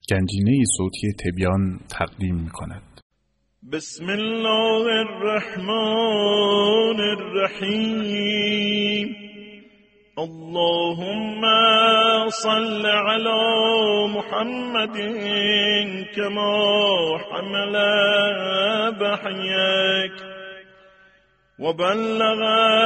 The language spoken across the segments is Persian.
گنجینه صوتی تبیان تقدیم می‌کند. بسم الله الرحمن الرحیم. اللهم صل على محمد كما حمل بحيك وبلغ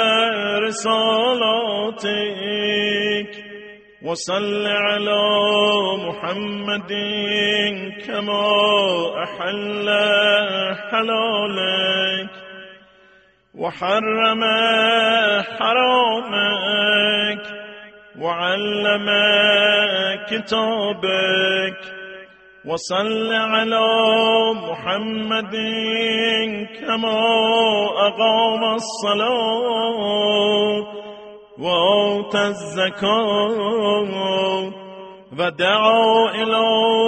رسالاتك وصل على محمد كما أحل حلالك وحرم حرامك وعلم كتابك وصل على محمد كما أقام الصلاة وآتى الزكاة ودعا إلى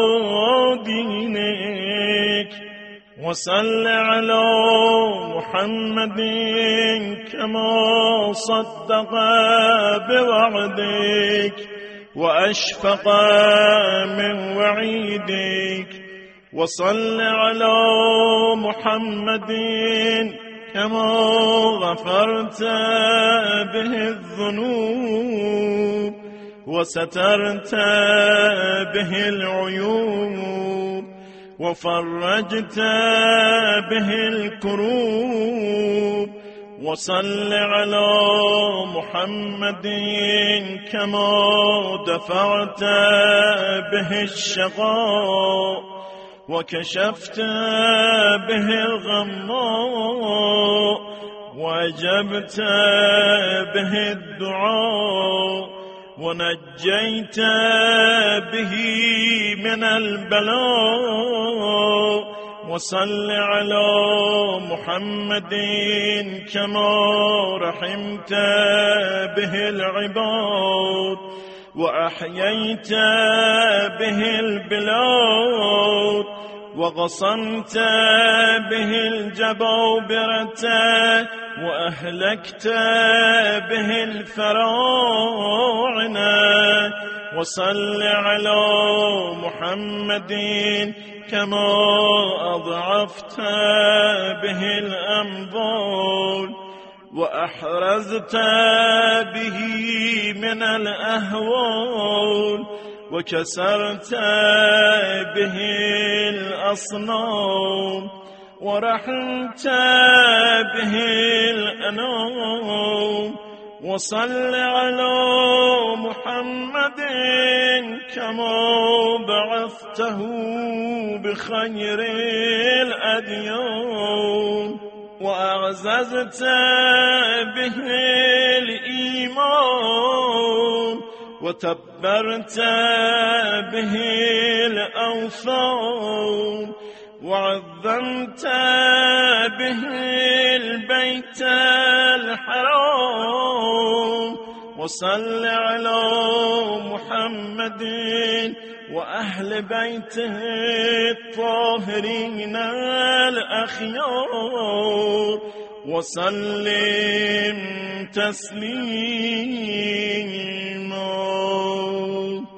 دينك وصل على محمد كما صدق بوعدك وأشفق من وعيدك وصل على محمد كما غفرت به الذنوب وسترت به العيوب وفرجت به الكروب وصل على محمد كما دفعت به الشقاء وكشفت به الغماء وأجبت به الدعاء ونجيت به من البلاء وصل على محمد كما رحمت به العباد وأحييت به البلاد وقصمت به الجبابرة وأهلكت به الفراعنة وصل على محمد كما أضعفت به الأموال وأحرزت به من الأهوال وكسرت به الأصنام ورحمت به الأنام وصل على محمد كما بعثته بخير الأديان وأعززت به الإيمان وتبرت به الأوثان وعظمت به البيت الحرام وصل على محمد وأهل بيته الطاهرين الأخيار وسلم تسليما.